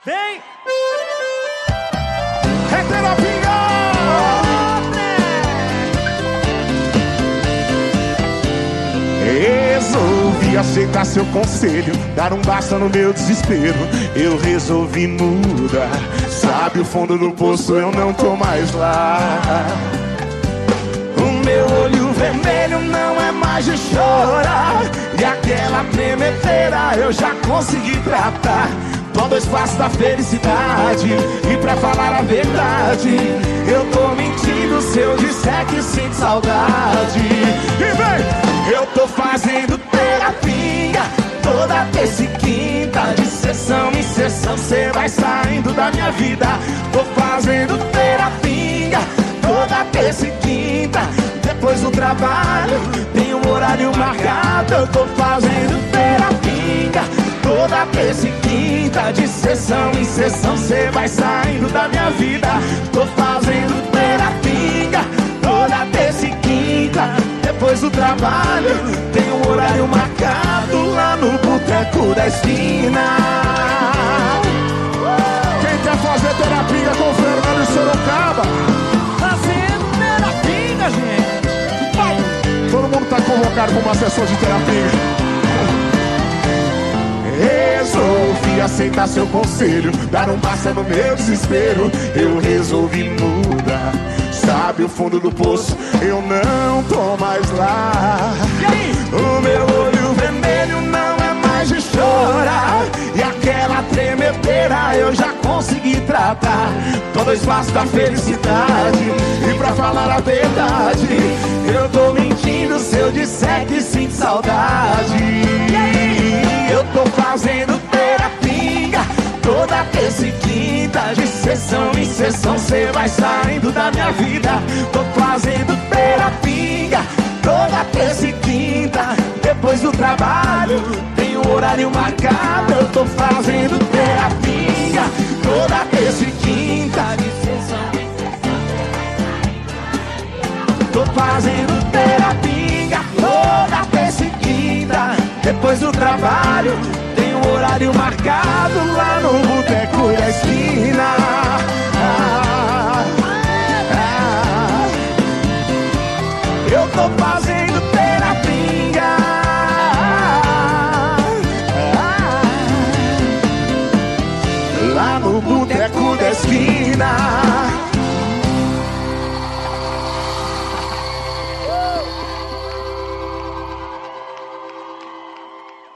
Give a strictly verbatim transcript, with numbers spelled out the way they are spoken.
Vem! É terapia! Resolvi aceitar seu conselho, dar um basta no meu desespero. Eu resolvi mudar. Sabe o fundo do poço, eu não tô mais lá. O meu olho vermelho não é mais de chorar, e aquela tremedeira eu já consegui tratar. Tô dois passos da felicidade, e pra falar a verdade, eu tô mentindo se eu disser que sinto saudade. E vem! Eu tô fazendo terapia toda terça e quinta, de sessão em sessão cê vai saindo da minha vida. Tô fazendo terapia toda terça e quinta, depois do trabalho tem um horário marcado. Eu tô fazendo terapia toda terça e quinta, de sessão em sessão cê vai saindo da minha vida. Tô fazendo terapia toda terça e quinta, depois do trabalho tem um horário marcado lá no boteco da esquina. Quem quer fazer terapia com o Fernando de Sorocaba? Fazendo terapia, gente! Vai. Todo mundo tá convocado para uma sessão de terapia. Resolvi aceitar seu conselho, dar um basta no meu desespero. Eu resolvi mudar. Sabe o fundo do poço, eu não tô mais lá. O meu olho vermelho não é mais de chorar, e aquela tremedeira eu já consegui tratar. Tô dois passos da felicidade, e pra falar a verdade, eu tô mentindo se eu disser que sinto saudade. Eu tô fazendo terapia toda terça e quinta, de sessão em sessão cê vai saindo da minha vida. Tô fazendo terapia toda terça e quinta, depois do trabalho tem um horário marcado. Eu tô fazendo terapia toda terça e quinta, de sessão em sessão. Tô fazendo terapia toda terça e quinta, depois do trabalho tem um horário marcado.